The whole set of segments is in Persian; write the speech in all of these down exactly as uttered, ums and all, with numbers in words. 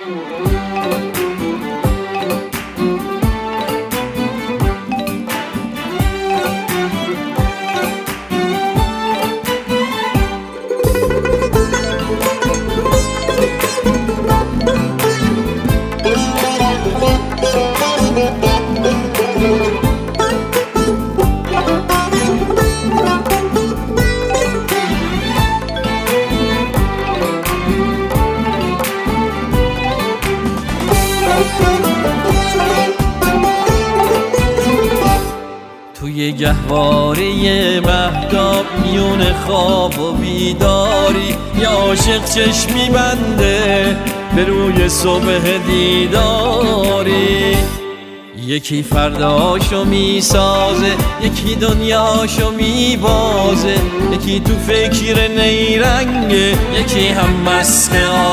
توی گهواره مهتاب میون خواب و بیداری یا عاشق چشمی بنده به روی صبح دیداری. یکی فرداشو میسازه، یکی دنیاشو میبازه، یکی تو فکر نیرنگه، یکی هم مسخ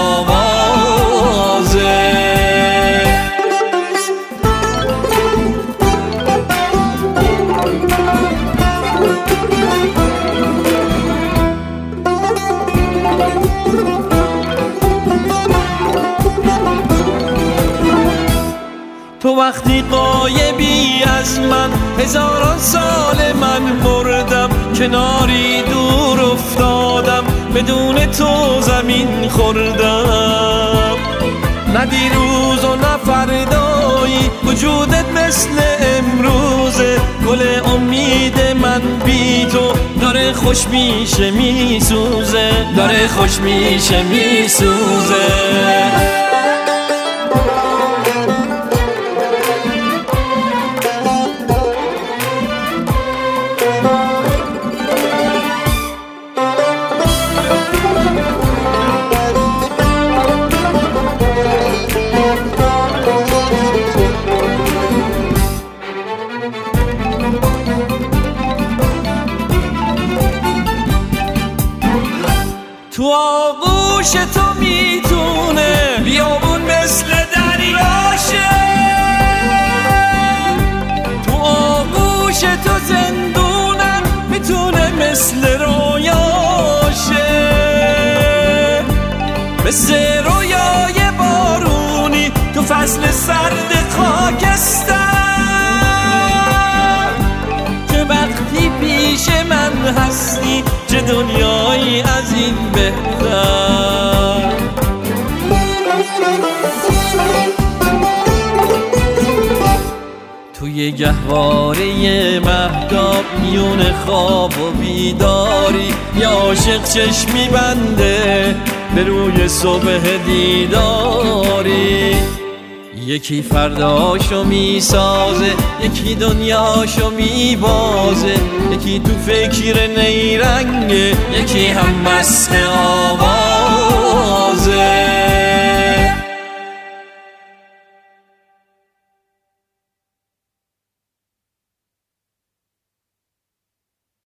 آوازه. تو وقتی غایبی از من، هزاران سال من مردم، کناری دور افتادم، بدون تو زمین خوردم. نه دیروز و نه فردایی، وجودت مثل امروزه. گل امید من بی تو داره خوش میشه میسوزه، داره خوش میشه میسوزه. تو آغوش تو میتونه بیابون مثل دریاشه، تو آغوش تو زندونم میتونه مثل رویاشه، مثل رویای بارونی تو فصل سرد خاکستر، که وقتی پیش من هستی چه دنیایی از این بهتر. توی گهواره مهتاب میون خواب و بیداری یا عاشق چشمی بنده به روی صبح دیداری. یکی فرداشو میسازه، یکی دنیاشو میبازه، یکی تو فکر نیرنگه، یکی هم مسخ آواز.